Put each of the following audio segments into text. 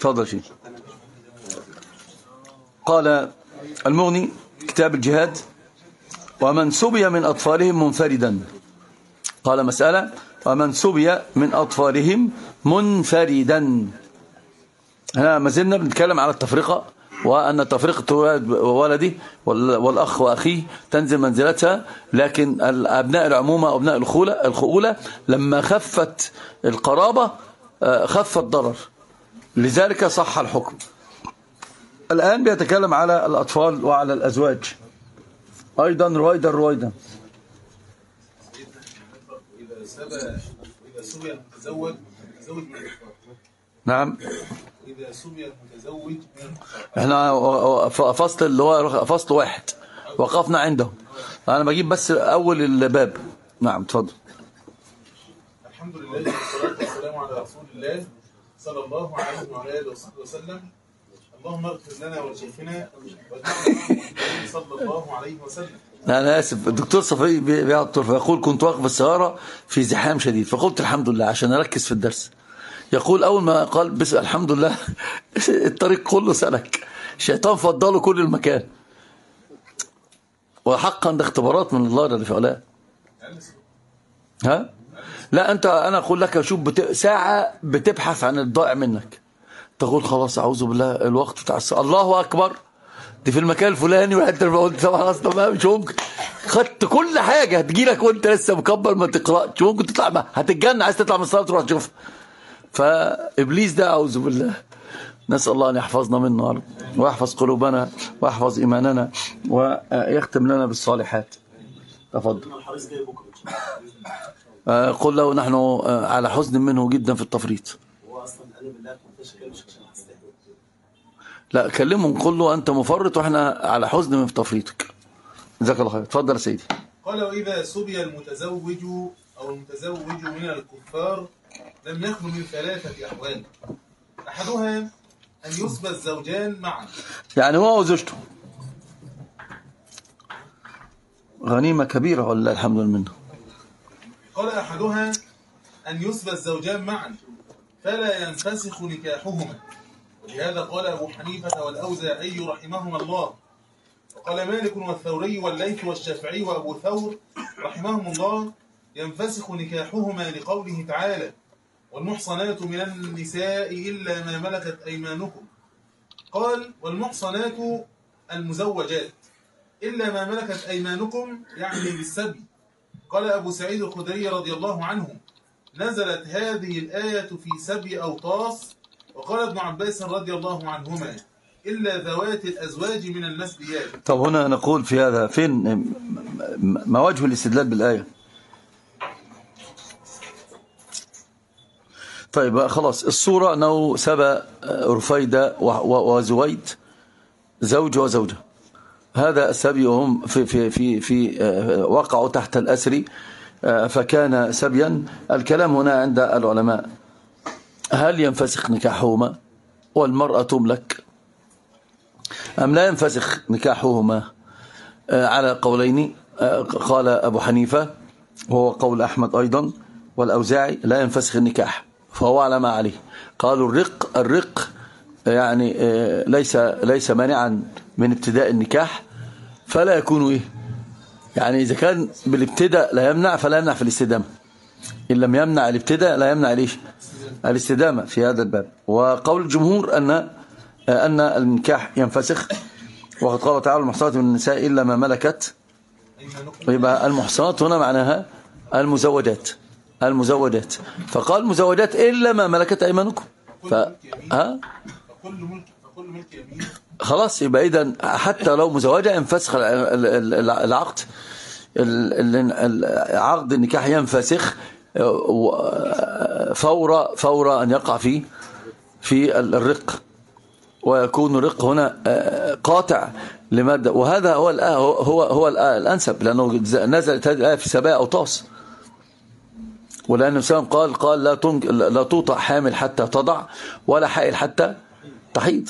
تفضل شيء. قال المغني كتاب الجهاد: ومن سبي من أطفالهم منفردا. قال مسألة: ومن سبي من أطفالهم منفردا. هنا ما زلنا بنتكلم على التفرقة، وأن تفرقة ولده والأخ وأخيه تنزل منزلتها، لكن أبناء العمومة وأبناء الخؤولة لما خفت القرابة خف الضرر، لذلك صح الحكم. الآن بيتكلم على الأطفال وعلى الأزواج أيضا رويدا. إذا سبي المتزوج من الأطفال. نعم. إذا سبي المتزوج احنا فصل اللي هو فصل واحد وقفنا عنده، أنا بجيب بس أول الباب. نعم تفضل. الحمد لله والصلاة والسلام على رسول الله صلى الله عليه وعلى آله وسلم. اللهم اغفر لنا ولشيخنا واجعلنا صلى الله عليه وسلم. أنا آسف، الدكتور صفي بيعطر فيقول: كنت واقف السيارة في زحام شديد فقلت الحمد لله عشان أركز في الدرس. يقول: أول ما قال بس الحمد لله الطريق كله سلك، الشيطان فضله كل المكان. وحقا ده اختبارات من الله جل في علاه. ها؟ لا أنا أقول لك شوف ساعة بتبحث عن الضائع منك، تقول خلاص أعوذ بالله الوقت بتاع الله أكبر، دي في المكان الفلاني، وحتى قلت طبعا اصلا مش ممكن، خدت كل حاجه هتجيلك وانت لسه مكبر ما تقراش، ممكن تطلع هتتجنن، عايز تطلع من الصلاه تروح تشوفها. فابليس ده اعوذ بالله، نسال الله ان يحفظنا منه ويحفظ قلوبنا ويحفظ ايماننا ويختم لنا بالصالحات. تفضل. قل له نحن على حزن منه جدا في التفريط. هو اصلا انا بالله كنت مش لا كلمهم، قل له أنت مفرط وإحنا على حزن من تفريطك. جزاك الله خير. تفضل يا سيدي. قال: وإذا سبي المتزوج أو المتزوج من الكفار لم يخلو من ثلاثة أحوال. أحدها أن يسبى الزوجان معا، يعني هو وزوجته غنيمة كبيرة ولا الحمد لله منه. قال: أحدها أن يسبى الزوجان معا فلا ينفسخ نكاحهما، ولهذا قال أبو حنيفة والأوزاعي رحمهما الله، وقال مالك والثوري والليث والشافعي وأبو ثور رحمهم الله: ينفسخ نكاحهما لقوله تعالى: والمحصنات من النساء إلا ما ملكت أيمانكم. قال: والمحصنات المزوجات إلا ما ملكت أيمانكم، يعني بالسبي. قال أبو سعيد الخدري رضي الله عنه: نزلت هذه الآية في سبي أوطاس. وقال ابن عباس رضي الله عنهما: إلا ذوات الأزواج من المسبيات. طب هنا نقول في هذا فين ما وجه الاستدلال بالآية؟ طيب خلاص، الصورة أنه سبى رفيدة وزويد زوج وزوجة، هذا السبي وهم في وقعوا تحت الأسر فكان سبيا. الكلام هنا عند العلماء: هل ينفسخ نكاحهما والمرأة تملك أم لا ينفسخ نكاحهما؟ على قولين. قال أبو حنيفة وهو قول أحمد أيضا والأوزاعي: لا ينفسخ النكاح، فهو على ما عليه. قالوا الرق يعني ليس مانعا من ابتداء النكاح، فلا يكون إيه يعني إذا كان بالابتداء لا يمنع فلا يمنع في الاستدامة، إن لم يمنع الابتداء لا يمنع ليش الاستدامة في هذا الباب. وقول الجمهور أن النكاح ينفسخ، وقد قال تعالى: المحصنات من النساء إلا ما ملكت. ويبقى المحصنات هنا معناها المزوجات، فقال المزوجات إلا ما ملكت أيمانكم. فكل ملك يمين خلاص، يبقى إذن حتى لو مزوجة ينفسخ العقد، عقد النكاح ينفسخ فور أن يقع في الرق، ويكون الرق هنا قاطع لمادة. وهذا هو الأنسب، لأنه نزلت هذه الآية في سبايا أوطاس، ولأن النبي صلى الله عليه وسلم قال: لا توطأ حامل حتى تضع ولا حائل حتى تحيض.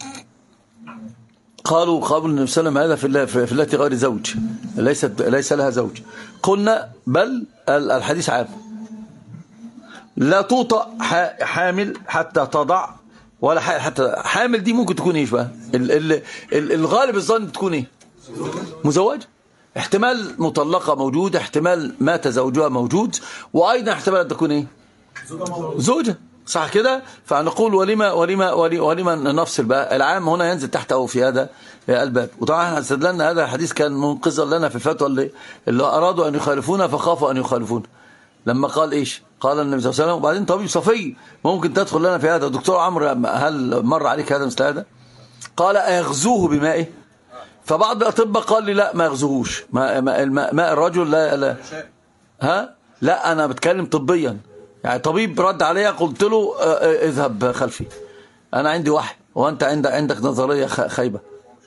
قالوا قبل النبي صلى الله عليه وسلم هذا في التي غير زوج، ليس لها زوج. قلنا بل الحديث عام: لا توطأ حامل حتى تضع ولا حتى حامل دي ممكن تكون ايش بقى؟ الغالب الظن تكون ايه؟ مزوجة. احتمال مطلقة موجود، احتمال مات زوجها موجود، وايضا احتمال ان تكون ايه؟ زوجة. صح كده؟ فنقول ولما نفصل بقى. العام هنا ينزل تحت او في هذا الباب. وطبعا استدللنا هذا الحديث كان منقذا لنا في الفتوى اللي ارادوا ان يخالفونا فخافوا ان يخالفونا. لما قال ايش؟ قال النبي صلى الله عليه وسلم. وبعدين طبيب صفي ممكن تدخل لنا في هذا. دكتور عمرو هل مر عليك هذا مثل هذا؟ قال ايغزوه بمائه؟ فبعض الاطباء قال لي لا ما يغزوهوش، ماء الرجل لا. ها؟ لا انا بتكلم طبيا. يعني طبيب رد عليا قلت له اذهب خلفي، انا عندي وحي وانت عندك نظريه خايبه.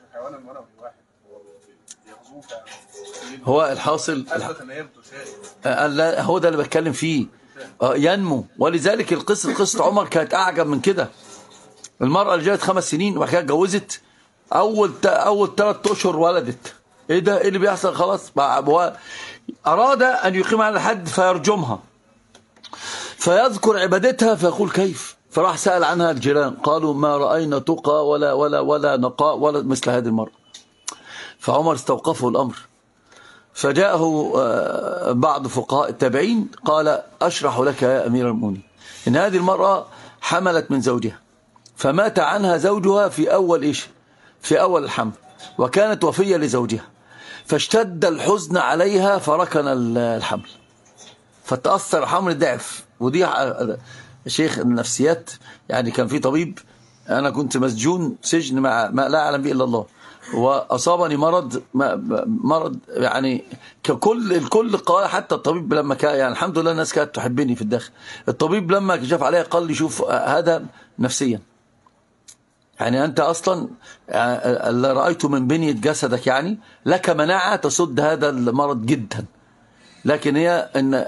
هو الحاصل هو ده اللي بتكلم فيه. ينمو. ولذلك قصة عمر كانت أعجب من كده. المرأة اللي جاءت 5 سنين وبعد كده اتجوزت، أول 3 أشهر ولدت. إيه ده؟ إيه اللي بيحصل؟ خلاص أراد أن يقيم على الحد فيرجمها، فيذكر عبادتها فيقول كيف؟ فراح سأل عنها الجيران قالوا ما رأينا تقى ولا نقاء ولا مثل هذه المرأة. فعمر استوقفه الأمر، فجاءه بعض فقهاء التابعين قال أشرح لك يا أمير المؤمنين إن هذه المرأة حملت من زوجها، فمات عنها زوجها في أول الحمل، وكانت وفية لزوجها، فاشتد الحزن عليها فركن الحمل، فتأثر الحمل ضعف. ودي شيخ النفسيات. يعني كان في طبيب، أنا كنت مسجون سجن مع ما لا أعلم به إلا الله، وأصابني مرض يعني الكل قال، حتى الطبيب لما كان يعني الحمد لله الناس كانت تحبني في الداخل. الطبيب لما كشف عليا قال لي شوف هذا نفسيا، يعني أنت أصلا اللي رأيته من بنية جسدك يعني لك مناعة تصد هذا المرض جدا، لكن هي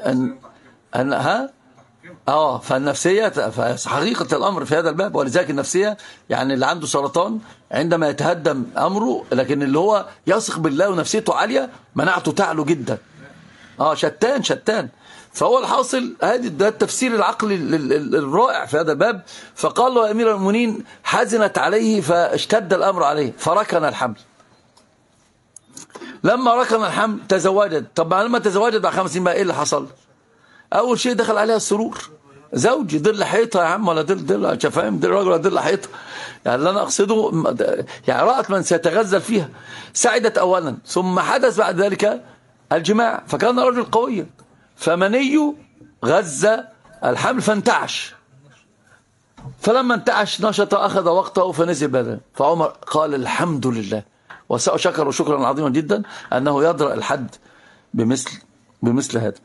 فالنفسية حقيقة الأمر في هذا الباب. ولذلك النفسية يعني اللي عنده سرطان عندما يتهدم أمره، لكن اللي هو يثق بالله ونفسيته عالية مناعته تعلو جدا. شتان. فهو الحاصل ده التفسير العقلي الرائع في هذا الباب. فقال له يا أمير المؤمنين حزنت عليه فاشتد الأمر عليه فركن الحمل. لما ركن الحمل تزوجت. طب لما تزوجت بعد 5 سنين بقى ايه اللي حصل؟ اول شيء دخل عليها السرور. زوجي ظل حيطه يا عم، ولا ظل انت فاهم؟ ظل راجل ولا ظل حيطه؟ يعني اللي انا اقصده يعني رأت من سيتغزل فيها. سعدت اولا، ثم حدث بعد ذلك الجماع، فكان رجل قويا، فمنيه غزة الحمل فانتعش. فلما انتعش نشط أخذ وقته فنزل بدنه. فعمر قال الحمد لله وشكر شكرا عظيما جدا أنه يدرأ الحد بمثل هذا.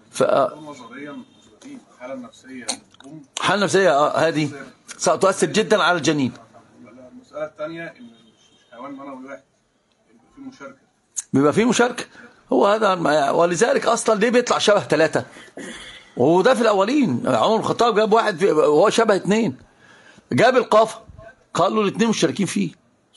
حالة نفسية هذه ستؤثر جدا على الجنين. المسألة الثانية إن حيوان منوي واحد بيبقى فيه مشاركة. هو هذا، ولذلك أصلا ليه بيطلع شبه 3؟ وده في الأولين عمر الخطاب جاب واحد وهو شبه 2، جاب القافة قال له الاثنين مشتركين فيه.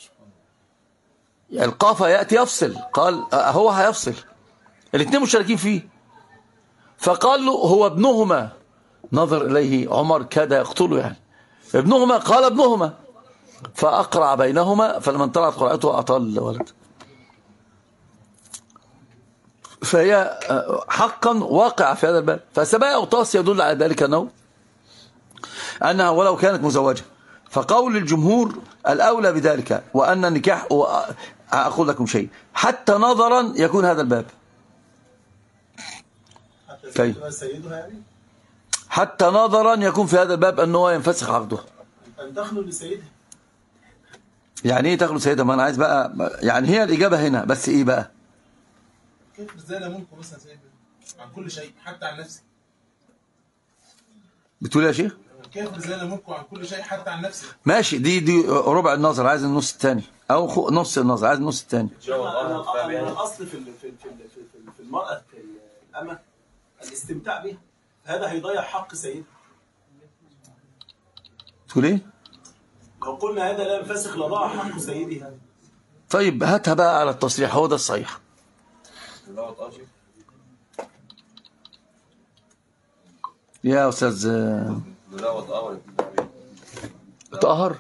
يعني القافة يأتي يفصل، قال هو هيفصل، الاثنين مشتركين فيه. فقال له هو ابنهما. نظر إليه عمر كاد يقتله، يعني ابنهما. قال ابنهما. فأقرع بينهما، فلما طلعت قرعته أعطى الولد. فهي حقا واقعة في هذا الباب. فسبايا أوطاس يدل على ذلك أنها ولو كانت مزوجة. فقول الجمهور الأولى بذلك، وأن النكاح أقول لكم شيء حتى نظرا يكون هذا الباب حتى نظرا يكون في هذا الباب أنه ينفسخ عقده. أن تخلو لسيدها. يعني إيه تخلو سيدها؟ ما أنا عايز بقى، يعني هي الإجابة هنا، بس إيه بقى؟ كيف ازاي ممكن مثلا سيد عن كل شيء حتى عن نفسي؟ بتقول يا شيخ؟ كيف ازاي ممكن عن كل شيء حتى عن نفسي؟ ماشي، دي ربع النظر، عايز النص الثاني، او نص النظر عايز النص الثاني. الاصل في المرأة الأمة الاستمتاع بها، هذا هيضيع حق سيدها. تقول ايه؟ لو قلنا هذا لا ينفسخ لضاع حق سيدها. طيب هاتها بقى على التصريح، هو ده الصحيح. يا أستاذ طهر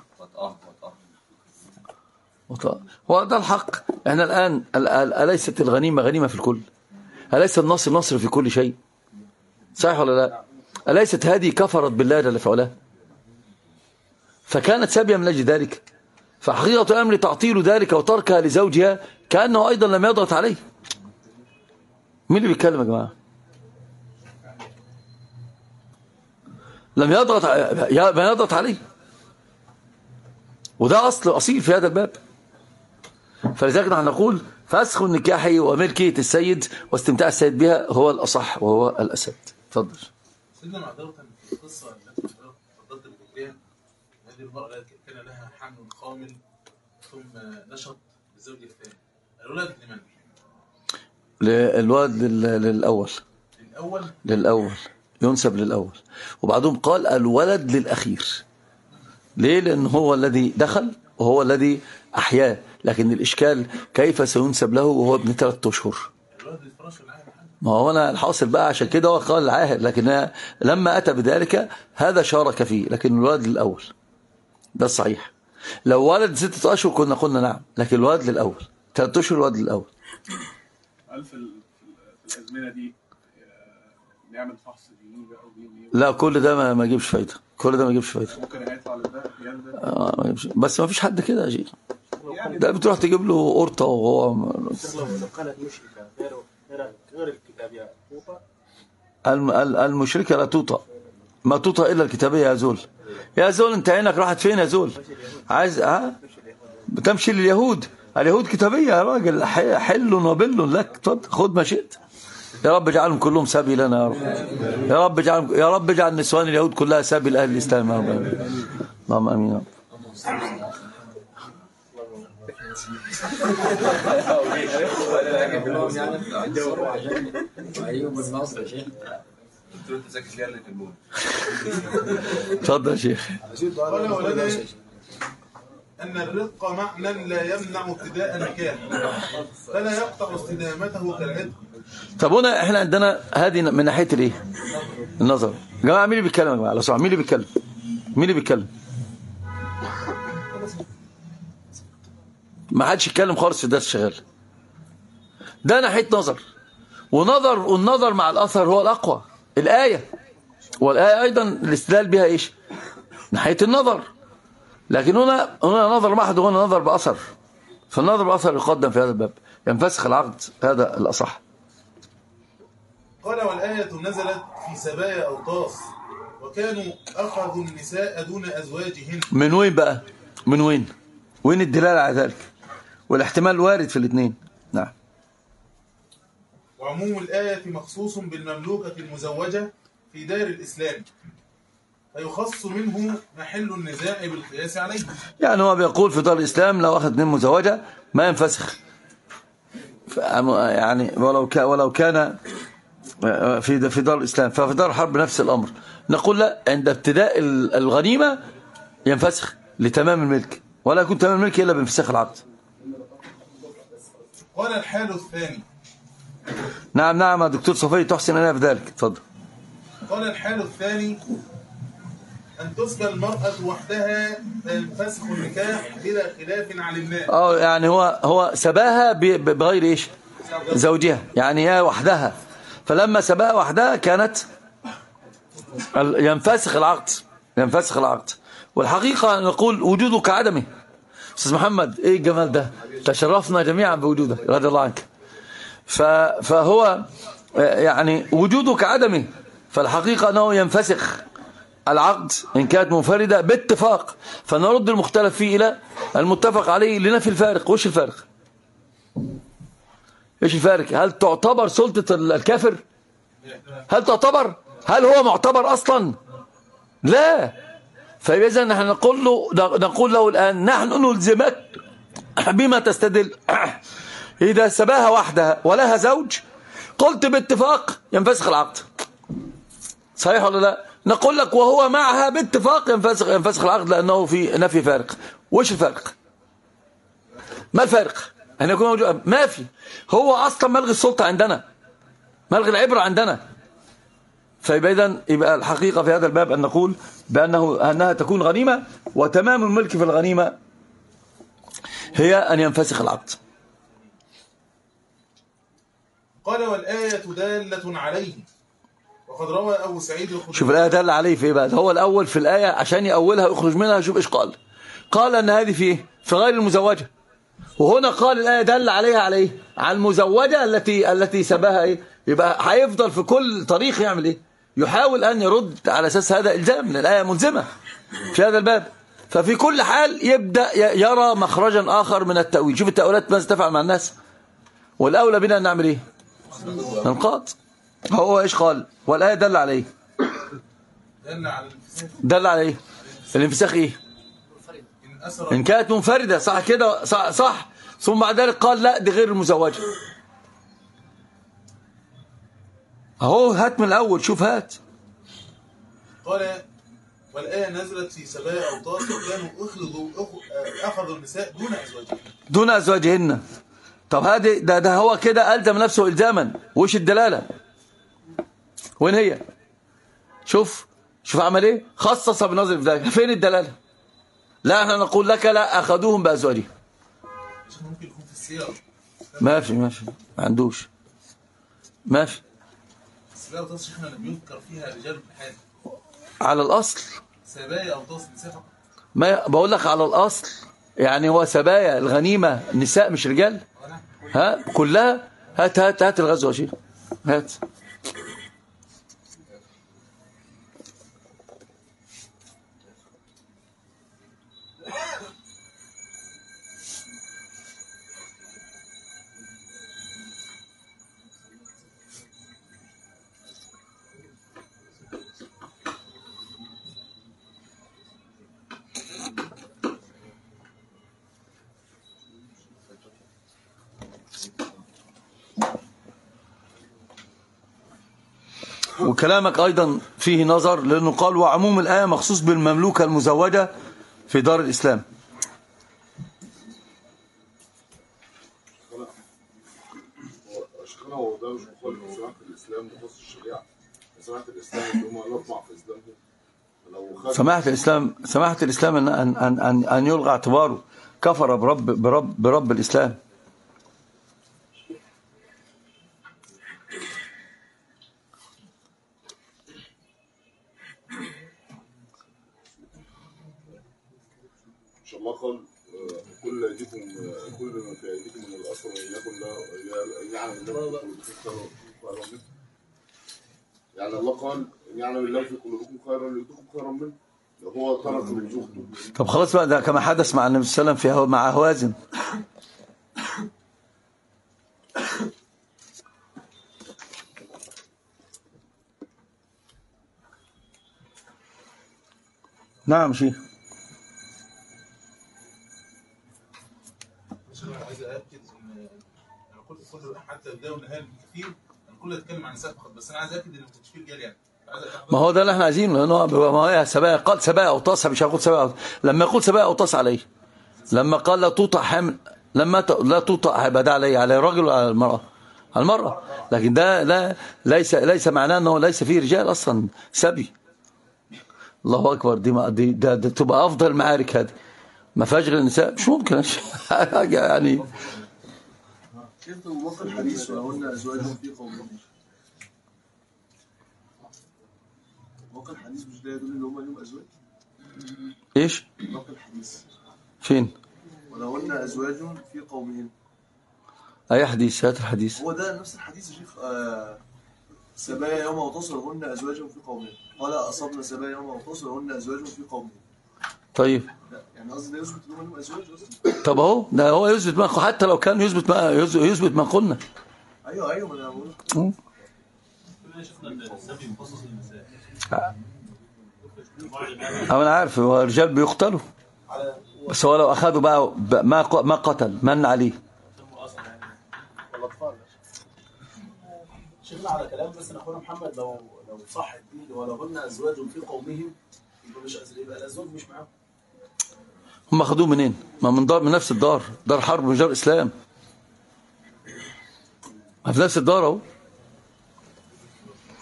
هو ده الحق. احنا الآن أليست الغنيمة غنيمة في الكل؟ أليس النصر نصر في كل شيء؟ صحيح ولا لا؟ أليست هذه كفرت بالله جل في علاه؟ فكانت سابية من أجل ذلك. فحقيقة الأمر تعطيل ذلك وتركها لزوجها كأنه أيضا لم يضغط عليه. مين اللي بيتكلم يا جماعة؟ لم يضغط عليه، وده أصيل في هذا الباب. فلذلك نحن نقول فسخ النكاح وملكية السيد واستمتاع السيد بها هو الأصح وهو الأسد. تفضل. سيدنا معذرة في القصة التي فضلت بذكرها، هذه المرأة كان لها حمل خامل ثم نشط بالزوج الثاني، الولد لمن؟ الولد للأول ينسب للأول، وبعدهم قال الولد للأخير. ليه؟ لأن هو الذي دخل وهو الذي أحياه، لكن الإشكال كيف سينسب له وهو ابن 3 أشهر. ما هو أنا الحاصل بقى عشان كده هو قال العاهر، لكن لما أتى بذلك هذا شارك فيه، لكن الولد للأول ده الصحيح. لو ولد 6 أشهر كنا قلنا نعم، لكن الولد للأول 3 أشهر الولد للأول. هل في الأزمنة دي نعمل فحص ديني بقى لا، كل ده ما يجيبش فايدة، كل ده ما يجيبش فايدة. ممكن هيطلع لده بس ما فيش حد كده يا شيخ، ده بتروح تجيب له قرطة وهو لو كانت مشركة غير الكتابية توطى. المشركة لا توطى، ما توطى إلا الكتابية. يا زول انت عينك راحت فين يا زول؟ عايز بتمشي لليهود، اليهود كتابية يا راجل، حل وبل لك، خد ما شئت. يا رب اجعلهم كلهم سبي لنا يا رب. يا رب اجعل نسوان اليهود كلها سبي لأهل الإسلام يا رب. اللهم امين يا رب. تفضل يا شيخ. قال ولدي أن الرق معنى لا يمنع ابتداء النكاح فلا يقطع استدامته كالعتق. طب هنا احنا عندنا هذه من ناحيه الايه؟ النظر. يا جماعه مين اللي بيتكلم يا جماعه؟ لو سمحتوا مين اللي بيتكلم؟ ما حدش يتكلم خالص في الدرس شغال. ده ناحيه نظر، والنظر مع الاثر هو الاقوى. الايه والايه ايضا الاستدلال بها ايش؟ ناحيه النظر، لكن هنا نظر محض وهنا نظر باثر، فالنظر باثر يقدم في هذا الباب، ينفسخ العقد، هذا الاصح. قال والآية نزلت في سبايا أوطاس وكانوا أخذوا النساء دون أزواجهن. من وين بقى؟ من وين الدلالة على ذلك؟ والاحتمال وارد في الاثنين. نعم. وعموم الآية مخصوص بالمملوكة المزوجة في دار الإسلام، فيخص منه محل النزاع بالقياس عليه. يعني هو بيقول في دار الإسلام لو أخذ 2 مزوجة ما ينفسخ، يعني ولو كان في دار الإسلام، ففي دار الحرب نفس الأمر. نقول لا، عند ابتداء الغنيمة ينفسخ لتمام الملك، ولا يكون تمام الملك إلا بانفساخ العقد. قال الحال الثاني. نعم يا دكتور صفي تحسن أنا في ذلك. اتفضل. قال الحال الثاني أن تسبى المرأة وحدها فينفسخ النكاح بلا خلاف علمناه. يعني هو سباها بغير إيش؟ زوجها، يعني هي وحدها، فلما سباها وحدها كانت ينفسخ العقد. والحقيقة نقول وجوده كعدمه. أستاذ محمد إيه الجمال ده؟ تشرفنا جميعا بوجودك رضي الله عنك. فهو يعني وجوده كعدمه، فالحقيقة أنه ينفسخ العقد إن كانت منفردة باتفاق، فنرد المختلف فيه إلى المتفق عليه لنفي الفارق. وش الفارق؟ هل تعتبر سلطة الكافر؟ هل هو معتبر أصلا؟ لا. فإذا نحن نقول له الآن نحن نلزمك بما تستدل. إذا سباها وحدها ولها زوج قلت باتفاق ينفسخ العقد، صحيح ولا لا؟ نقول لك وهو معها باتفاق ينفسخ العقد لأنه في نفي فارق. وش الفارق؟ ما الفارق؟ أن يكون موجود؟ ما في، هو أصلا ملغي السلطة عندنا، ملغي العبرة عندنا. فيبقى إذن يبقى الحقيقة في هذا الباب أن نقول أنها تكون غنيمة، وتمام الملك في الغنيمة هي أن ينفسخ العقد. قال والآية دالة عليه، وقد روى أبو سعيد الخدري. شوف الآية دالة عليه في إيه بقى؟ هو الأول في الآية عشان يأولها يخرج منها. شوف إيش قال أن هذه في إيه؟ في غير المزوجة. وهنا قال الآية دل عليها على إيه؟ على المزوجة التي سباها إيه؟ يبقى هيفضل في كل طريق يعمل إيه؟ يحاول أن يرد على أساس هذا إلزام، لأن الآية ملزمة في هذا الباب. ففي كل حال يبدأ يرى مخرجا آخر من التأويل. شوف التأويلات ماذا تفعل مع الناس، والأولى بنا أن نعمل إيه؟ ننقاط. هو إيش قال؟ والآية دل عليه، دل على إيه؟ الانفساخ إيه؟ إن كانت منفردة، صح كده؟ صح. ثم بعد ذلك قال لا دي غير المزوجة. اهو هات من الأول، شوف هات. قال والآية نزلت في سبايا أوطاس، وكانوا أخذوا النساء دون أزواجهن. طب هذه ده هو كده ألزم نفسه إلزاما. وش الدلالة؟ وين هي؟ شوف عمل إيه؟ خصص بنظر في ذلك. فين الدلالة؟ لا احنا نقول لك لا أخذوهم بأزواجهم. ممكن يكون في السياق. ما في ما عندوش. ما في سبايا أوطاس شيخنا لم يذكر فيها رجال بحال على الأصل. سبايا أوطاس نساء فقط. ما بقول لك على الأصل، يعني هو سبايا الغنيمة نساء مش رجال. ها كلها. هات الغزوة شيء. هات. وكلامك أيضا فيه نظر، لأنه قال وعموم الآية مخصوص بالمملوكة المزوجة في دار الإسلام. شيخنا هو ده مش مخالف سماحة الإسلام بخصوص الشريعة. سماحة الإسلام اللي هم نطمع في إسلامهم. سماحة الإسلام أن يلغى اعتباره كفر برب الإسلام. إن شاء الله قال كل ما في أيديكم من الأسرى يكن يعلم الله يعني الله قال يعلم الله في قلوبكم خيرا يؤتكم خيرا منه لو هو ترك من زوجته. طب خلاص بقى، ده كما حدث مع النبي صلى الله عليه وسلم مع هوازن. نعم شيخ. عايز أأكد إن أنا قلت حتى بداية والنهاية كتير أنا كله أتكلم عن نساء فقط، بس أنا عايز أأكد إن التشفير جالي يعني. ما هو ده اللي احنا عايزينه، لأنه ما هي سبايا، قال سبايا أوطاس، مش هيقول سبايا أوطاس. لما يقول سبايا أوطاس عليه، لما قال لا توطأ حمل، لما لا توطأ هيبقى ده عليه، على الرجل وعلى المرأة، على المرأة. لكن ده لا ليس معناه أنه ليس فيه رجال أصلا سبي. الله أكبر. دي تبقى أفضل المعارك هذه، ما فيهاش غير النساء. مش ممكن حاجة يعني. كيف توافق الحديث ولهن أزواج في قومهم؟ واقع الحديث مش ده يدل ان هم لهم ازواج؟ ايش؟ واقع الحديث فين؟ ولهن ازواج في قومهم. اي حديث؟ هات الحديث. هو ده نفس الحديث يا شيخ. سبايا يوم أوطاس ولهن أزواج في قومهم. قال أصبنا سبايا يوم أوطاس ولهن أزواج في قومهم. طيب لا يعني قصدي ده يثبت ان هم لهم ازواج اصلا. طب اهو ده هو يثبت ما، حتى لو كان يثبت ما قلنا. ايوه ما انا بقول. انا عارف هو الرجال بيقتلوا، بس هو لو اخذوا بقى ما قتل من عليه. شيخنا على كلام بس اخونا محمد، لو صح الدين ولهن ازواج في قومهم يبقى مش يبقى الازواج مش معاهم. هم اخذوه منين؟ ما من نفس الدار، دار حرب مش دار اسلام. ما في نفس الدار اهو.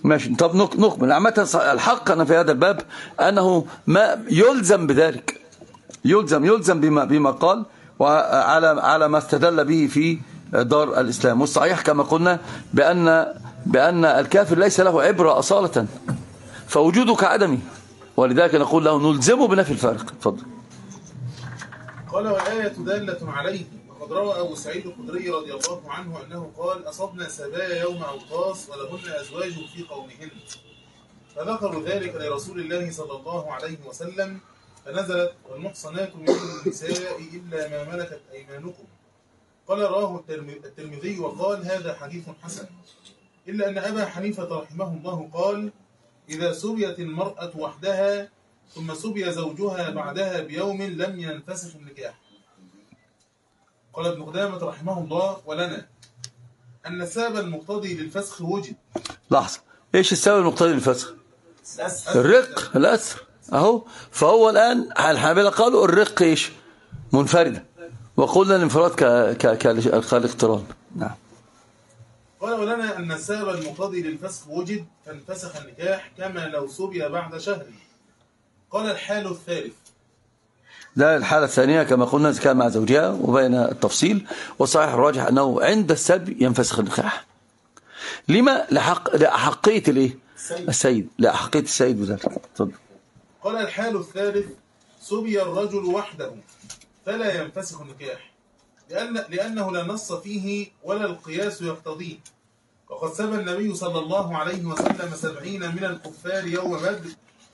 ماشي. طب نكمل. عامة الحق أنا في هذا الباب أنه ما يلزم بذلك، يلزم بما قال وعلى ما استدل به في دار الإسلام. والصحيح كما قلنا بأن الكافر ليس له عبرة أصالة، فوجوده كعدمه، ولذلك نقول له نلزمه بنفي الفارق. تفضل. قال والآية دالة عليه. وقد روى أبو سعيد الخدري رضي الله عنه أنه قال أصبنا سبايا يوم أوطاس ولهن أزواج في قومهن، فذكروا ذلك لرسول الله صلى الله عليه وسلم، فنزلت والمحصنات من النساء إلا ما ملكت أيمانكم. قال رواه الترمذي وقال هذا حديث حسن، إلا أن أبا حنيفة رحمه الله قال إذا سبيت المرأة وحدها ثم سبي زوجها بعدها بيوم لم ينفسخ النكاح. قال ابن قدامة رحمه الله ولنا أن السبب المقتضي للفسخ وجد. لحظة، إيش السبب المقتضي للفسخ؟ الرق، الأسر أهو. فهو الآن الحنابلة قالوا الرق إيش؟ منفردة، وقلنا الانفراد كالاقتران. نعم. قال ولنا أن السبب المقتضي للفسخ وجد فانفسخ النكاح كما لو سبي بعد شهر. قال الحال الثالث، ده الحالة الثانية كما قلنا إذا كان مع زوجها وبين التفصيل، وصحيح الراجح أنه عند السبي ينفسخ النكاح. لما؟ لأحقية الإيه؟ السيد، لأحقية السيد بذلك. تفضل. قال الحال الثالث سبي الرجل وحده فلا ينفسخ النكاح لأنه لا نص فيه ولا القياس يقتضيه. وقد سبى النبي صلى الله عليه وسلم 70 من الكفار يوم بدر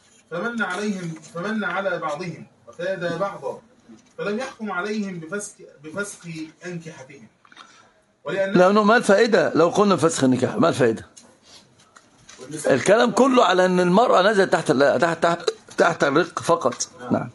فمن على بعضهم وفاد بعضا، فلم يحكم عليهم بفسخ أنكحتهم. لأنه ما الفائدة لو قلنا فسخ النكاح؟ ما الفائدة؟ الكلام كله على أن المرأة نزلت تحت الرق فقط. نعم.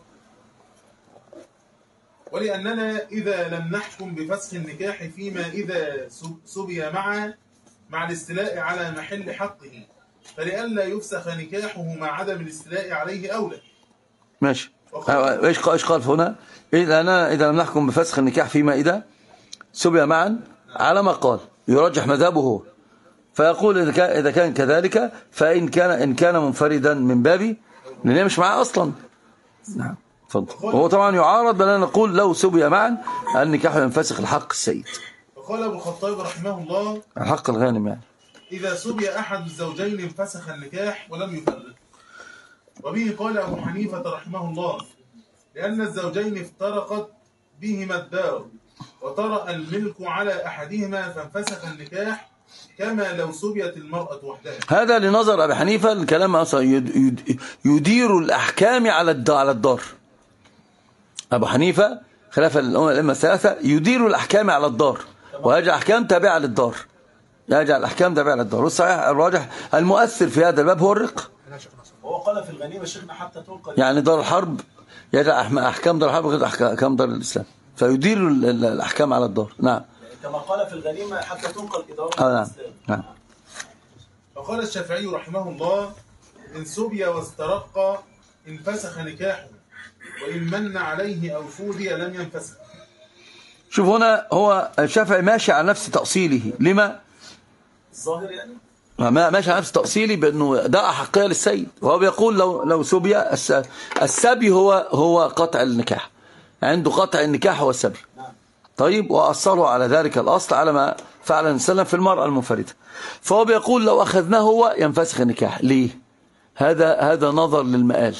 ولأننا إذا لم نحكم بفسخ النكاح فيما إذا سبي مع الاستيلاء على محل حقه، فلئلا يفسخ نكاحه مع عدم الاستيلاء عليه أولى. ماشي. ايش قال هنا؟ إذا لم نحكم بفسخ النكاح فيما إذا سبي معا، على ما قال يرجح مذهبه هو، فيقول إذا كان كذلك فإن كان منفردا من بابي لأنه مش معاه أصلا. نعم. تفضل. وهو طبعا يعارض بأننا نقول لو سبي معا النكاح ينفسخ الحق السيد. وقال أبو الخطاب رحمه الله الحق الغانم يعني إذا سبي أحد الزوجين انفسخ النكاح ولم يفرق. وبه قال أبو حنيفة رحمه الله لأن الزوجين افترقت بهما الدار وطرأ الملك على أحدهما فانفسخ النكاح كما لو سبيت المرأة وحدها. هذا لنظر أبي حنيفة الكلام أصلا يدير الأحكام على الدار. أبو حنيفة خلاف الأمة الثلاثة يدير الأحكام على الدار، ويجعل أحكام تابعة للدار، والصحيح الراجح المؤثر في هذا الباب هو الرق. هو قال في الغنيمة شيخنا حتى تنقل، يعني دار الحرب يجعل أحكام دار الحرب غير أحكام دار الإسلام، فيدير الأحكام على الدار. نعم. كما قال في الغنيمة حتى تنقل إدارة الإسلام. نعم. وقال الشافعي رحمه الله إن سبي واسترق انفسخ نكاحه وإن من عليه أو فودي لم ينفسخ. شوف هنا هو الشافعي ماشي على نفس تأصيله. لما؟ الظاهر يعني ماشي على نفس تأصيلي بأنه ده أحقية للسيد، وهو بيقول لو سبي السبي هو قطع النكاح، عنده قطع النكاح هو السبي. طيب، وأصروا على ذلك الأصل على ما فعل السلام في المرأة المنفردة، فهو بيقول لو أخذناه هو ينفسخ النكاح. ليه؟ هذا نظر للمآل،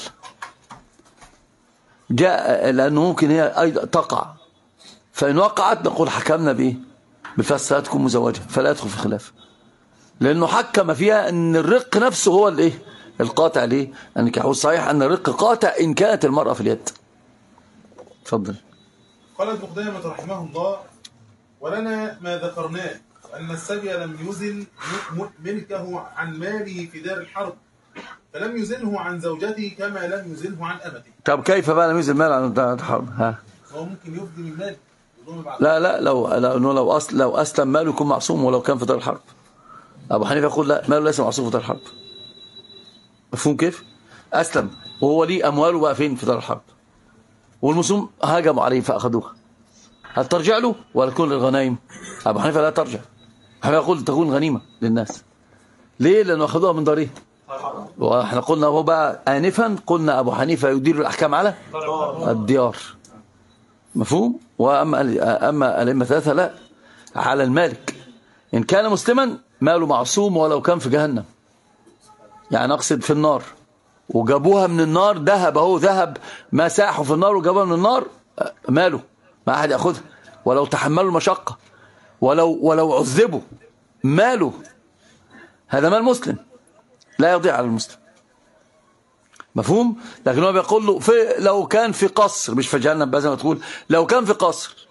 جاء لأنه ممكن هي أيضا تقع، فإن وقعت نقول حكمنا بإيه؟ بفسخ تكون مزوجة، فلا يدخل في خلاف، لأنه حكم فيها أن الرق نفسه هو الإيه؟ القاطع. ليه؟ النكاح صحيح أن الرق قاطع إن كانت المرأة في اليد. تفضل. قال ابن قدامة رحمه الله ولنا ما ذكرناه أن السبي لم يزل ملكه عن ماله في دار الحرب، فلم يزله عن زوجته كما لم يزله عن أمته. طب كيف بقى لم يزل مال عن دار الحرب؟ هو ممكن يفضي من ماله. لا لو أسلم ماله يكون معصوم ولو كان في دار الحرب. أبو حنيفة يقول لا، ماله ليس معصوم في دار الحرب. مفهوم كيف؟ أسلم وهو ليه أمواله بقى فين؟ في دار الحرب، والمسلمون هاجموا عليه فأخذوها، هل ترجع له ولا تكون للغنائم؟ أبو حنيفة لا ترجع. حنيفة يقول تكون غنيمة للناس، ليه؟ لأنه أخذوها من دارهم. واحنا قلنا هو بقى آنفا قلنا أبو حنيفة يدير الأحكام على الديار، مفهوم؟ وأما الأئمة ثلاثة لا، على المالك. إن كان مسلما ماله معصوم ولو كان في جهنم، يعني أقصد في النار، وجابوها من النار ذهب، اهو ذهب مساحه في النار وجابوها من النار، ماله؟ ما أحد يأخذها ولو تحملوا المشقة، ولو عذبوا، ماله؟ هذا مال مسلم لا يضيع على المسلم، مفهوم؟ لكن هو بيقول له لو كان في قصر، مش في جهنم بقى زي ما تقول، لو كان في قصر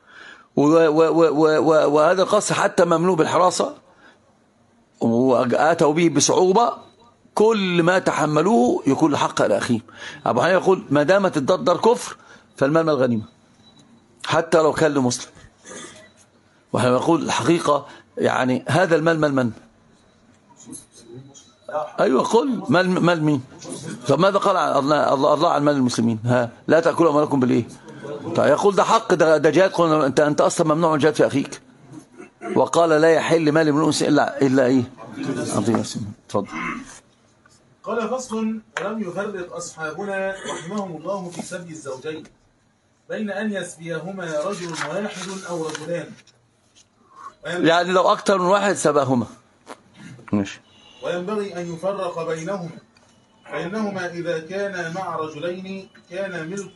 وهذا القصر حتى مملوء بالحراسة وأتوا به بصعوبة، كل ما تحملوه يكون حق الأخيم. أبو حنيفة يقول ما دامت الدار كفر فالمال مال غنيمة حتى لو كان لمسلم. وحنا نقول الحقيقة يعني هذا المال مال من؟ أيوة قل مال مين؟ طب ماذا قال الله عن مال المسلمين؟ ها لا تأكلوا أموالكم بالإيه؟ طيب يقول ده حق، ده جهاد. قلنا أنت أصلا ممنوع من الجهاد في أخيك، وقال لا يحل مال امرئ إلا إيه؟ اتفضل. قال فصل: ولم يفرق أصحابنا رحمهم الله في سبي الزوجين بين أن يسبيهما رجل واحد أو رجلان، يعني لو أكثر من واحد سباهما ماشي. وينبغي أن يفرق بينهما، فإنهما إذا كانا مع رجلين كان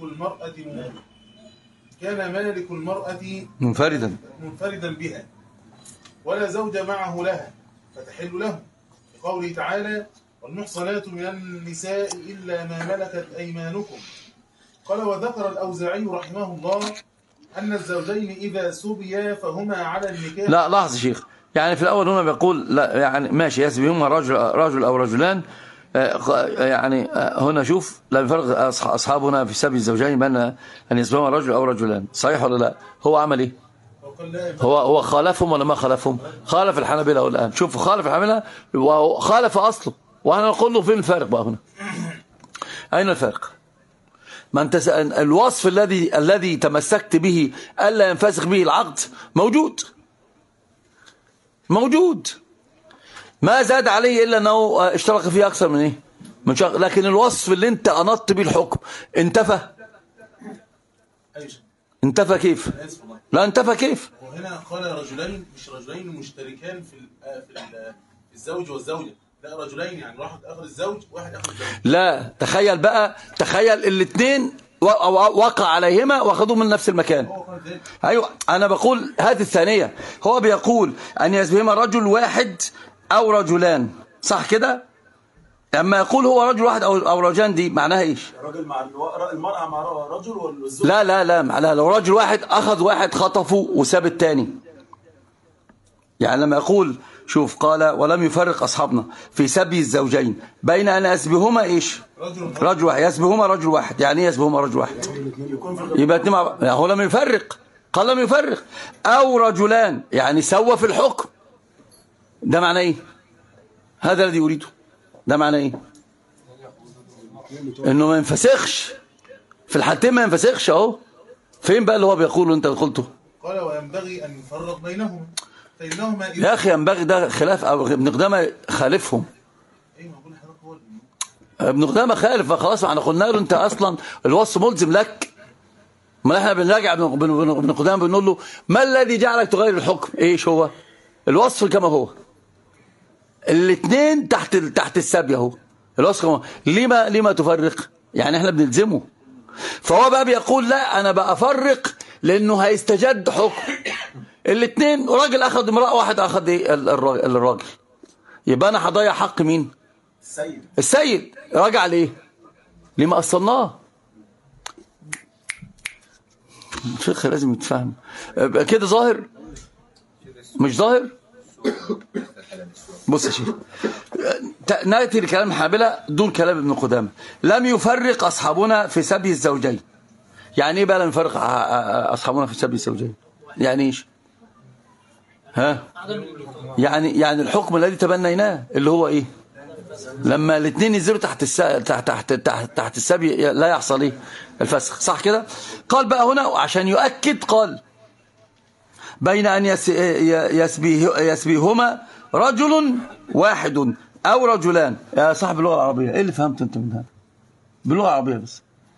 مالك المرأة منفردا بها، ولا زوج معه لها فتحل له، لقوله تعالى: والمحصنات من النساء إلا ما ملكت أيمانكم. قال: وذكر الأوزاعي رحمه الله أن الزوجين إذا سبيا فهما على النكاح. لا لحظة شيخ، يعني في الأول هنا بيقول لا، يعني ماشي يسبيهما رجل أو رجلان، يعني هنا شوف لا يفرق أصحابنا في سبي الزوجين بين أن يسبيهما رجل أو رجلان، صحيح ولا لا؟ هو عمل إيه؟ هو خالفهم ولا ما خالفهم؟ خالف الحنابلة الآن. شوفوا خالف الحنابلة وخالف أصله، وأنا نقول له فين الفارق بقى هنا؟ أين الفارق؟ ما أنت الوصف الذي تمسكت به ألا ينفسخ به العقد موجود، ما زاد عليه إلا أنه اشترك فيه أكثر من إيه؟ من شخص. لكن الوصف اللي أنت أنطت به الحكم انتفى كيف؟ لا انتفى كيف؟ وهنا قال رجلين، مش رجلين مشتركان في الزوج والزوجة، لا رجلين يعني واحد أخذ الزوج واحد أخذ الزوج. لا تخيل الاثنين وقع عليهما واخذوه من نفس المكان. أيوة أنا بقول هذه الثانية، هو بيقول أن يسبيهما رجل واحد أو رجلان، صح كده؟ أما يقول هو رجل واحد أو رجلان، دي معناها إيش؟ رجل مع المرأة مع رجل والزوج. لا معناها لو رجل واحد أخذ واحد خطفه وساب الثاني. يعني لما يقول شوف قال ولم يفرق أصحابنا في سبي الزوجين بين أن يسبيهما إيش؟ رجل واحد. يسبيهما رجل واحد، يعني إيه يسبيهما رجل واحد؟ يبقى اتنين مع بعض. هو لم يفرق، قال لم يفرق. أو رجلان يعني سوى في الحكم، ده معناه إيه؟ هذا الذي يريده. ده معناه إيه؟ إنه ما ينفسخش في الحالتين، ما ينفسخش. أهو فين بقى اللي هو بيقوله أنت قلته؟ قال وينبغي أن يفرق بينهما فإنهما يا أخي ينبغي، ده خلاف ابن قدامة خالفهم. ابن قدامة خالف، فخلاص احنا قلنا له انت اصلا الوصف ملزم لك. ما احنا بنراجع ابن قدامة بنقول له ما الذي جعلك تغير الحكم؟ ايش هو الوصف كما هو؟ الاثنين تحت السبي اهو، الوصف كما هو. لما تفرق؟ يعني احنا بنلزمه. فهو بقى بيقول لا انا بقى افرق لانه هيستجد حكم. الاثنين راجل اخذ امرأة، واحد اخذ ايه؟ الراجل. يبقى انا هضيع حق مين؟ السيد. راجع ليه؟ لما اصلناه. الفقه لازم يتفهم كده. ظاهر مش ظاهر؟ بص يا شيخ، نأتي لكلام الحنابلة دون كلام ابن قدامة. لم يفرق أصحابنا في سبي الزوجين. يعني ايه بقى لم يفرق أصحابنا في سبي الزوجين؟ يعني ايش؟ ها؟ يعني الحكم الذي تبنيناه اللي هو ايه؟ لما الاثنين ينزلوا تحت السبي لا يحصل ايه؟ الفسخ، صح كده؟ قال بقى هنا عشان يؤكد، قال بين أن يسبيهما رجل واحد أو رجلان. يا صاحب اللغة العربية إيه اللي فهمت أنت من هذا؟ باللغة العربية بس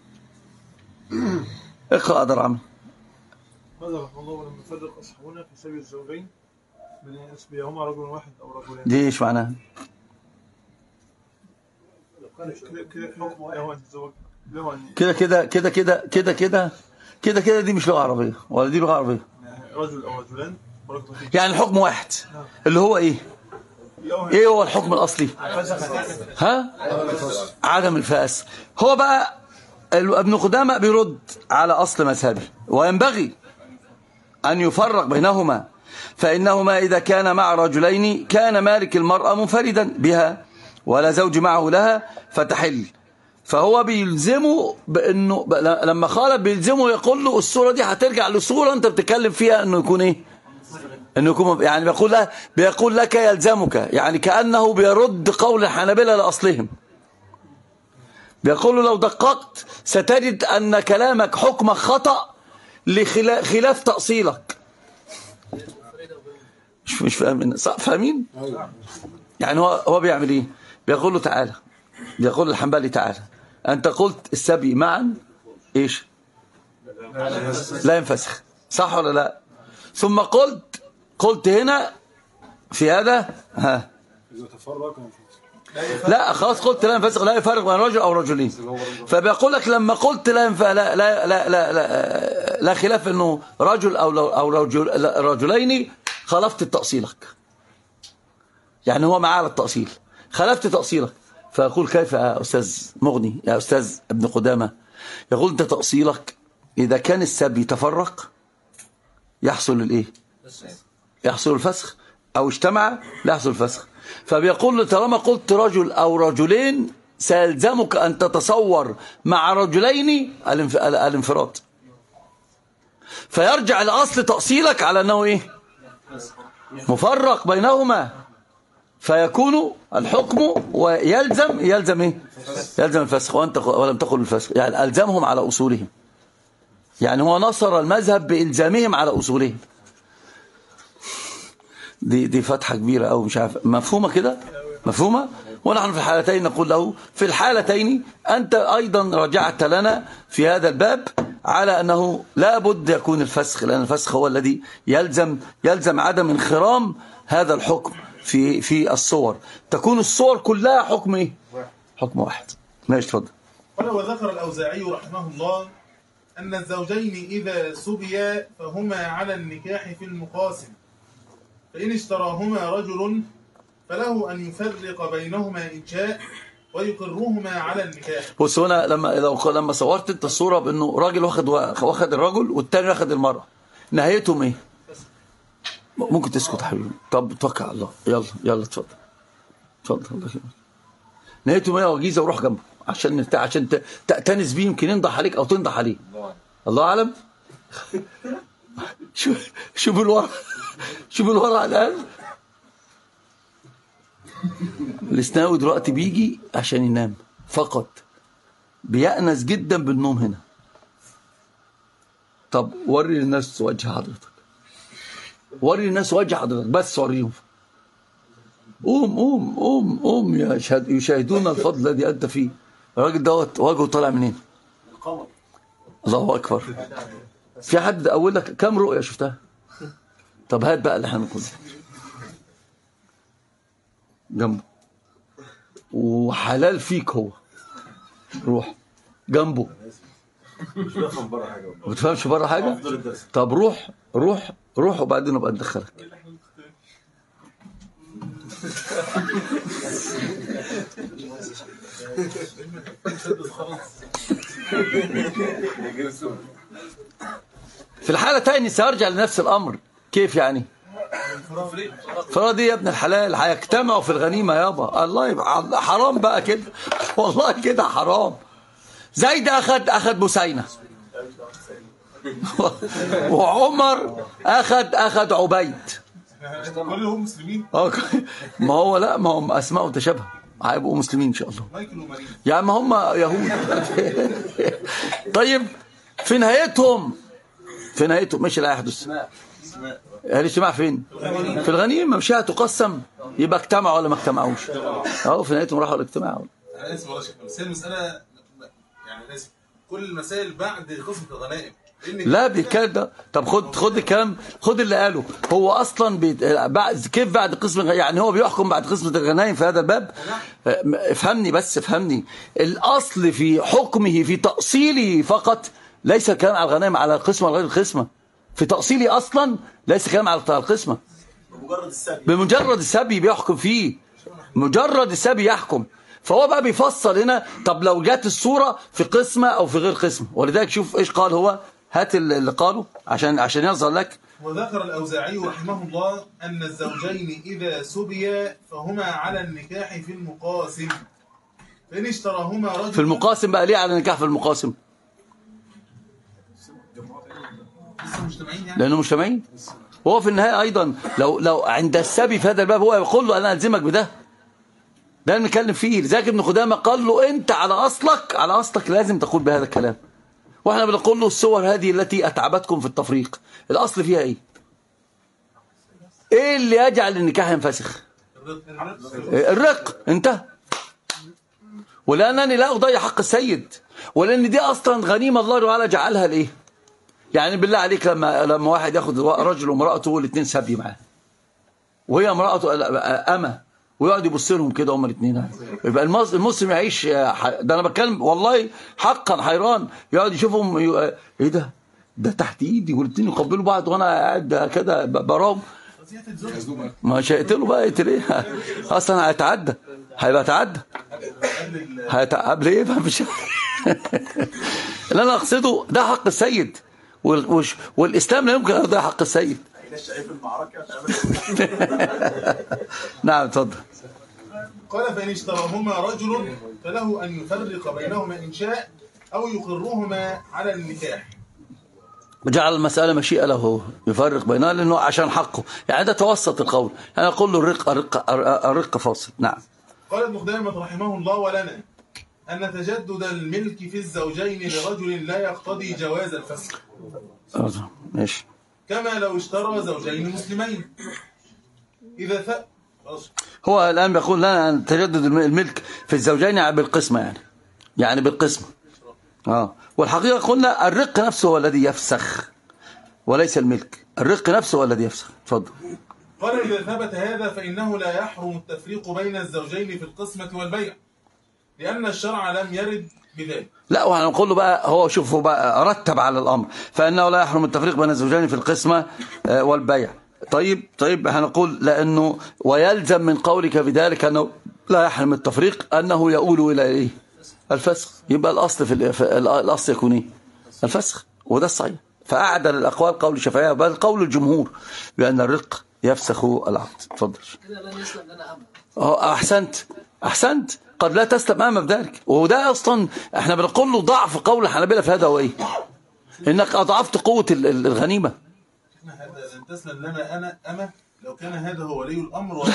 اقرأ أقدر عمل. ماذا رحمه الله ولم يفرق أصحابنا في سبيل الزوجين من أن يسبيهما رجل واحد أو رجلان؟ دي إيش معناها؟ كده دي مش لغة عربية ولا دي لغة عربية؟ رجل أو رجلان يعني الحكم واحد اللي هو إيه؟ إيه هو الحكم الأصلي؟ ها؟ عدم الفأس. هو بقى ابن قدامة بيرد على أصل مذهبي وينبغي أن يفرق بينهما، فإنهما إذا كان مع رجلين كان مالك المرأة منفردا بها ولا زوج معه لها فتحل. فهو بيلزمه بأنه لما خالف بيلزمه يقول له الصورة دي هترجع لصورة أنت بتتكلم فيها أنه يكون إيه؟ أنه يكون يعني بيقول لك يلزمك، يعني كأنه بيرد قول الحنابلة لأصلهم. بيقول له لو دققت ستجد أن كلامك حكم خطأ خلاف تأصيلك. مش فاهمين؟ فاهمين؟ يعني هو بيعمل ايه؟ بيقول له تعالى، بيقول الحنبلي تعالى أنت قلت السبي معا ايش؟ لا ينفسخ، صح ولا لا؟ ثم قلت هنا في هذا ها لا خلاص قلت لا ينفسخ لا يفرق بين رجل أو رجلين. فبيقول لك لما قلت لا خلاف انه رجل أو رجلين خلفت تأصيلك، يعني هو معاه على التأصيل خلفت تأصيلك. فيقول كيف يا أستاذ مغني يا أستاذ ابن قدامة؟ يقول أنت تأصيلك إذا كان السبي تفرق يحصل الإيه؟ يحصل الفسخ، أو اجتمع لا يحصل الفسخ. فبيقول له طالما قلت رجل أو رجلين سيلزمك أن تتصور مع رجلين الانفراد، فيرجع لأصل تأصيلك على أنه إيه؟ مفرق بينهما، فيكون الحكم ويلزم إيه؟ يلزم الفسخ ولم تقل الفسخ، يعني ألزمهم على أصولهم، يعني هو نصر المذهب بإلزامهم على أصولهم. دي فتحة كبيرة أو مش عارف مفهومة كده؟ مفهومة؟ ونحن في الحالتين نقول له في الحالتين أنت أيضا رجعت لنا في هذا الباب على أنه لا بد يكون الفسخ، لأن الفسخ هو الذي يلزم عدم انخرام هذا الحكم في الصور، تكون الصور كلها حكم ايه؟ حكم واحد. ماشي اتفضل. قال وذكر الأوزاعي رحمه الله أن الزوجين إذا سبيا فهما على النكاح في المقاسم، فإن اشتراهما رجل فله أن يفرق بينهما إن شاء ويقرهما على النكاح. بص هنا لما صورت انت الصورة بأنه راجل واخد الرجل والتاني واخد المرأة، نهايتهم ايه؟ ممكن تسكت حبيبي؟ طب توكل على الله. يلا اتفضل الله يخليك. نهايتهم ايه؟ وجيزه وروح جنبه عشان تأتنس بيه، يمكن ينضح عليك او تنضح عليه، الله اعلم. شوف الورع على الآن. الاسناوي دلوقتي بيجي عشان ينام فقط، بيأنس جدا بالنوم هنا. طب وري الناس وجه حضرتك، وري الناس وجه حضرتك بس وريهم. قوم يشاهدون الفضل الذي أنت فيه. الراجل دوت وجهه طالع منين؟ القمر. الله أكبر. في حد أقول لك كم رؤية شفتها؟ طب هات بقى اللي احنا نقول جنبه وحلال فيك، هو روح جنبه. مش بفهم بره حاجه. ما بتفهمش بره حاجه؟ طب روح وبعدين نبقى ندخلك. في الحالة تاني سيرجع لنفس الأمر. كيف يعني؟ فرادي يا ابن الحلال هيجتمعوا في الغنيمة يابا. الله يبقى حرام بقى كده، والله كده حرام. زيد أخذ بسينة وعمر أخذ عبيد. كلهم مسلمين. ما هم أسماء متشابهة، هيبقوا مسلمين إن شاء الله. يعني ما هم يهود. طيب في نهايتهم مش لا يحدث الاجتماع فين؟ في الغنيمة. مش هتقسم يبقى اجتمعوا ولا ما اجتمعوش؟ اهو في نهايتهم راحوا الاجتماع. انا اسف والله يا شيخ، بس هي المساله يعني اسف، كل المسائل بعد قسمه الغنائم. لا بيتكلم ده. طب خد الكلام، خد اللي قاله هو اصلا كيف بعد قسم، يعني هو بيحكم بعد قسمة الغنائم في هذا الباب. افهمني بس، افهمني. الاصل في حكمه في تأصيله فقط، ليس كلام على الغنائم على القسمة ولا غير القسمة. في تأصيله اصلا ليس كلام على القسمة. بمجرد السبي بيحكم فيه، مجرد السبي يحكم. فهو بقى بيفصل هنا. طب لو جات الصورة في قسمة او في غير قسمة، ولذلك شوف ايش قال هو. هات اللي قاله عشان يظهر لك. وذكر الأوزاعي رحمه الله أن الزوجين إذا سبيا فهما على النكاح في المقاسم، فإن اشتراهما رجل. في المقاسم بقى ليه على النكاح في المقاسم؟ لسه مجتمعين يعني؟ لأنه مجتمعين. وهو في النهاية أيضا لو عند السبي في هذا الباب هو يقول له أنا ألزمك بده. ده اللي نتكلم فيه. لذلك ابن قدامة قال له أنت على أصلك لازم تقول بهذا الكلام. واحنا بنقول له الصور هذه التي أتعبتكم في التفريق الأصل فيها إيه؟ إيه اللي يجعل النكاح ينفسخ؟ الرق. انتهى. ولأنني لا أضيع حق السيد، ولأن دي أصلا غنيمة الله تعالى جعلها لإيه؟ يعني بالله عليك لما واحد ياخد رجل وامرأته والاثنين سبي معاه، وهي امرأته أمة، ويقعد يبص لهم كده هما الاثنين، يبقى المسلم يعيش. ده انا بتكلم والله حقا حيران. يقعد يشوفهم ايه ده تحت ايدي، والاثنين يقبلوا بعض وانا قاعد كده براهم. مش هيقتلوا بقى، يقتل ايه؟ اصلا هيبقى تعدى قبل ايه بقى؟ مش اللي انا اقصده ده حق السيد، والاسلام لا يمكن ان يضيع حق السيد. نعم اتفضل. قال فإن اشتراهما رجل فله أن يفرق بينهما إن شاء أو يقرهما على النكاح. جعل المسألة مشيئة له يفرق بينها لأنه عشان حقه، يعني ده توسط القول. أنا أقول له الرق فاصل. نعم. قال ابن قدامة رحمه الله ولنا أن تجدد الملك في الزوجين لرجل لا يقتضي جواز الفسخ، ماشي، كما لو اشترى زوجين مسلمين إذا هو الآن بيقول لنا أن تجدد الملك في الزوجين بالقسمة، يعني بالقسمة. والحقيقة قلنا الرق نفسه هو الذي يفسخ وليس الملك. الرق نفسه هو الذي يفسخ. تفضل. قال إذا ثبت هذا فإنه لا يحرم التفريق بين الزوجين في القسمة والبيع، لأن الشرع لم يرد بذلك. لا، وهنقول له بقى، هو شوف هو بقى رتب على الأمر، فإنه لا يحرم التفريق بين الزوجين في القسمة والبيع. طيب هنقول لأنه ويلزم من قولك بذلك أنه لا يحرم التفريق أنه يؤول إلى إيه؟ الفسخ. يبقى الأصل الأصل يكون إيه؟ الفسخ، وده الصحيح. فأعدل الأقوال قول الشافعية بل قول الجمهور بأن الرق يفسخ العقد. تفضل. كده لن يسلم لنا أمل. أحسنت. قد لا تسلم أمام ذلك، وده أصلا احنا بنقول له ضعف قول الحنابلة في هذا هو إيه؟ إنك أضعفت قوة الغنيمة. هذا لن تسلم لنا أنا أمة لو كان هذا هو ولي الأمر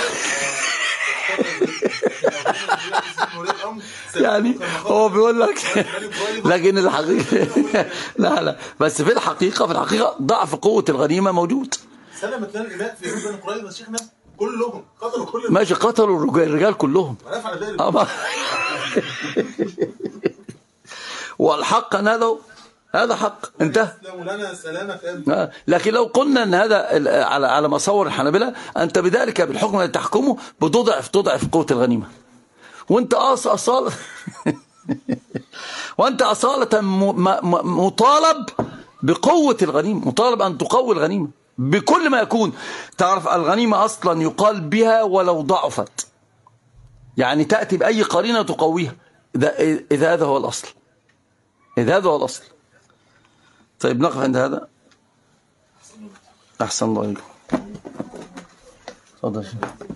يعني هو بيقول لك لكن الحقيقة لا بس في الحقيقة ضعف قوة الغنيمة موجود. سلمت لنا الإماء في بني قريظة يا شيخنا كلهم قتلوا كل ماشي، قتلوا الرجال كلهم. والحق أن هذا حق انتهى. لكن لو قلنا ان هذا على مصور الحنابلة، انت بذلك بالحكم الذي تحكمه تضعف قوة الغنيمة، وانت وانت أصالة مطالب بقوة الغنيمة، مطالب ان تقوي الغنيمة بكل ما يكون. تعرف الغنيمة اصلا يقال بها ولو ضعفت، يعني تأتي بأي قرينة تقويها إذا هذا هو الأصل. طيب نقف عند هذا. أحسن الله إليكم. تفضل.